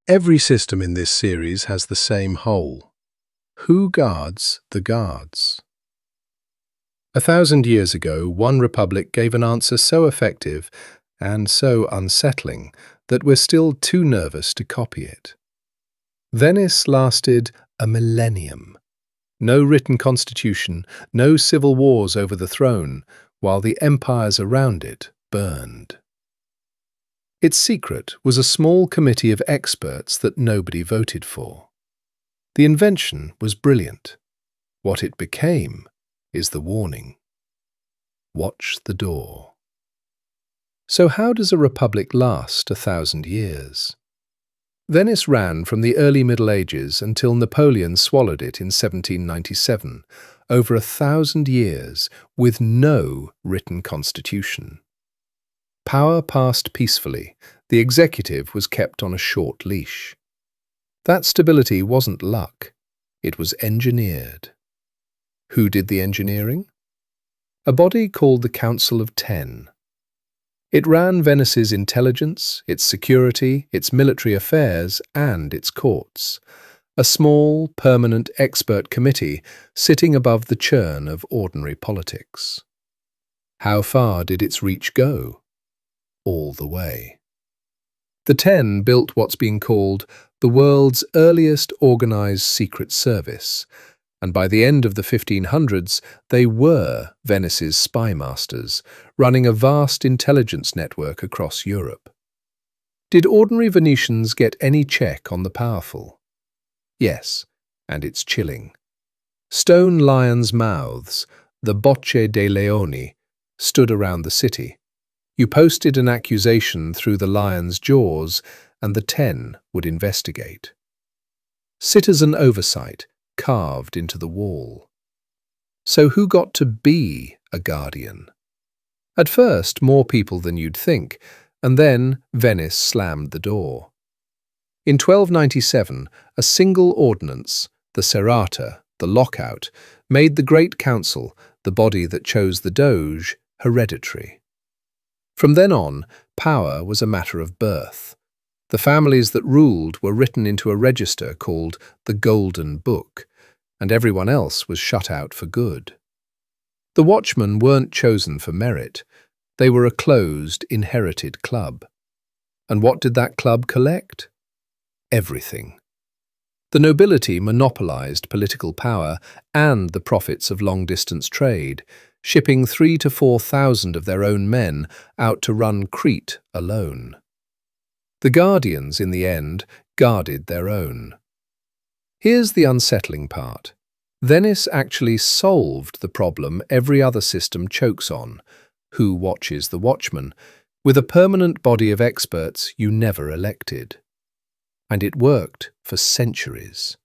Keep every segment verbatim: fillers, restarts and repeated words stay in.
Every system in this series has the same whole. Who guards the guards? A thousand years ago, one republic gave an answer so effective and so unsettling that we're still too nervous to copy it. Venice lasted a millennium. No written constitution, no civil wars over the throne, while the empires around it burned. Its secret was a small committee of experts that nobody voted for. The invention was brilliant. What it became is the warning. Watch the door. So how does a republic last a thousand years? Venice ran from the early Middle Ages until Napoleon swallowed it in seventeen ninety-seven, over a thousand years with no written constitution. Power passed peacefully, the executive was kept on a short leash. That stability wasn't luck, it was engineered. Who did the engineering? A body called the Council of Ten. It ran Venice's intelligence, its security, its military affairs, and its courts. A small, permanent expert committee sitting above the churn of ordinary politics. How far did its reach go? All the way. The Ten built what's been called the world's earliest organized secret service, and by the end of the fifteen hundreds they were Venice's spy masters, running a vast intelligence network across Europe. Did ordinary Venetians get any check on the powerful? Yes, and it's chilling. Stone lions' mouths, the Bocche dei Leoni, stood around the city. You posted an accusation through the lion's jaws, and the Ten would investigate. Citizen oversight carved into the wall. So who got to be a guardian? At first, more people than you'd think, and then Venice slammed the door. In twelve ninety-seven, a single ordinance, the Serrata, the lockout, made the Great Council, the body that chose the Doge, hereditary. From then on, power was a matter of birth. The families that ruled were written into a register called the Golden Book, and everyone else was shut out for good. The watchmen weren't chosen for merit. They were a closed, inherited club. And what did that club collect? Everything. The nobility monopolized political power and the profits of long-distance trade, shipping three to four thousand of their own men out to run Crete alone. The guardians, in the end, guarded their own. Here's the unsettling part. Venice actually solved the problem every other system chokes on, who watches the watchman, with a permanent body of experts you never elected. And it worked for centuries.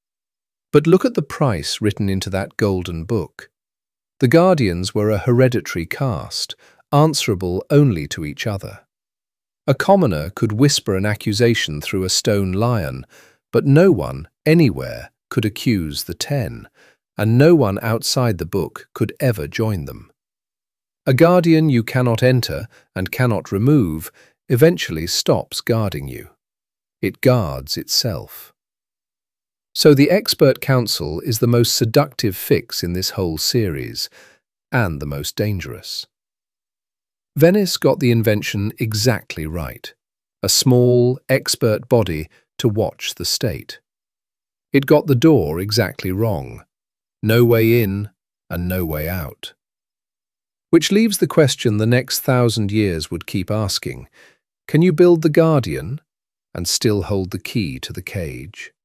But look at the price written into that golden book. The guardians were a hereditary caste, answerable only to each other. A commoner could whisper an accusation through a stone lion, but no one, anywhere, could accuse the Ten, and no one outside the book could ever join them. A guardian you cannot enter and cannot remove eventually stops guarding you. It guards itself. So the expert council is the most seductive fix in this whole series, and the most dangerous. Venice got the invention exactly right, a small, expert body to watch the state. It got the door exactly wrong, no way in and no way out. Which leaves the question the next thousand years would keep asking, can you build the guardian and still hold the key to the cage?